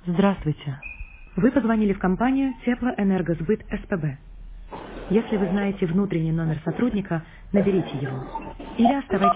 Здравствуйте. Вы позвонили в компанию Теплоэнергосбыт СПБ. Если вы знаете внутренний номер сотрудника, наберите его. Или оставайтесь...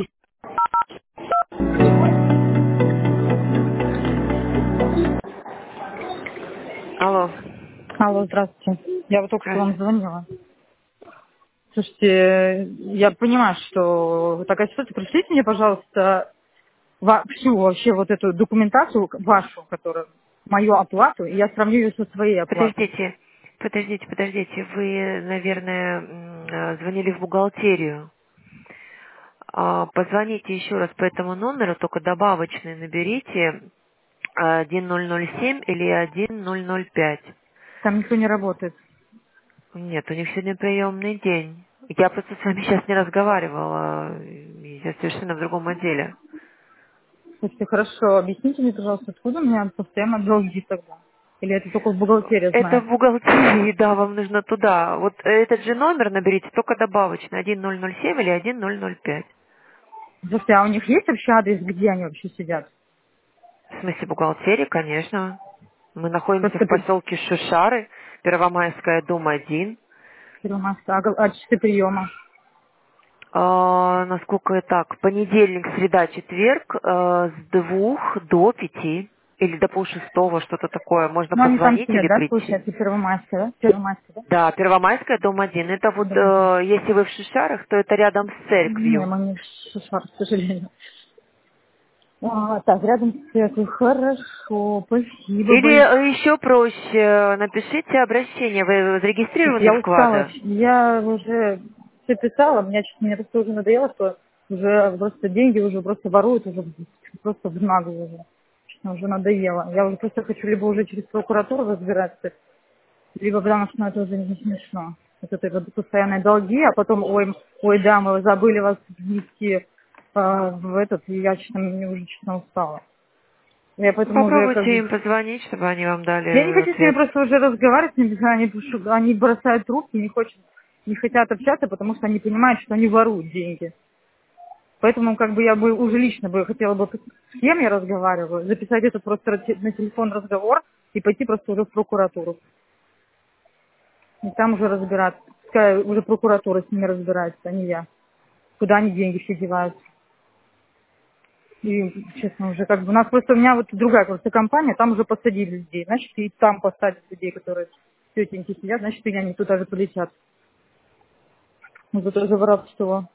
Алло. Алло, здравствуйте. Я вот только что вам Здравствуйте. звонила. Слушайте, я понимаю, что такая ситуация. Пришлите мне, пожалуйста, всю вообще вот эту документацию вашу, которую, мою оплату, и я сравню ее со своей оплатой. Подождите. Вы, наверное, звонили в бухгалтерию. Позвоните еще раз по этому номеру, только добавочный наберите 1007 или 1005. Там никто не работает. Нет, у них сегодня приемный день. Я просто с вами сейчас не разговаривала. Я совершенно в другом отделе. Слушайте, хорошо, объясните мне, пожалуйста, откуда у меня постоянно долги тогда? Или это только в бухгалтерии Это знает? в бухгалтерии, да, вам нужно туда. Вот этот же номер наберите, только добавочно. 1007 или 1005. Слушайте, а у них есть вообще адрес, где они вообще сидят? В смысле бухгалтерии, конечно. Мы находимся Просто в поселке Шушары, Первомайская, дом 1. Первомайская, а часы приема? Насколько так, понедельник, среда, четверг с 2 до 5 или до полшестого, что-то такое. Можно Ну, они там позвонить сидят, или да, прийти. получается, Первомайская, да? Первомайская, да? Да, Первомайская, дом 1. Это вот, Дом один. если вы в Шишарах, то это рядом с Не, церковью. мы не в Шишар, к сожалению. Так, рядом с церковью. Хорошо, спасибо Или большое. еще проще, напишите обращение. Вы зарегистрированы Я в устала. вклады? Я уже все писала, мне просто уже надоело, что уже просто деньги уже просто воруют, уже просто в наглую уже. Честно, уже надоело. Я уже просто хочу либо уже через прокуратуру разбираться, либо потому что это уже не смешно. Вот это вот постоянные долги, а потом, ой, да, мы забыли вас внести в этот, и я, честно, мне уже, честно, устала. Я поэтому уже как Попробуйте бы... им позвонить, чтобы они вам дали Я не хочу с ними ответ. просто уже разговаривать, с ними, они бросают трубки, не хотят общаться, потому что они понимают, что они воруют деньги. Поэтому как бы я бы уже лично бы хотела бы, с кем я разговариваю, записать это просто на телефон разговор и пойти просто уже в прокуратуру. И там уже разбираться. Пускай уже прокуратура с ними разбирается, а не я. Куда они деньги все девают. И, честно, уже как бы у меня вот другая просто компания, там уже посадили людей. Значит, и там посадят людей, которые тетеньки сидят, значит, и они туда же полетят. Ну, за то же воровство.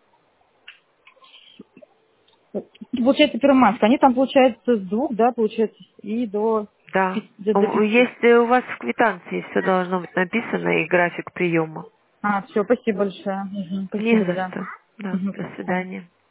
Получается, Первомайск. Они там, получается, с 2, да, получается, и Да. до 5. Если у вас в квитанции все должно быть написано и график приема. Все, спасибо большое. Мгм, Не спасибо, за да. что. Да. Мгм, До да. свидания.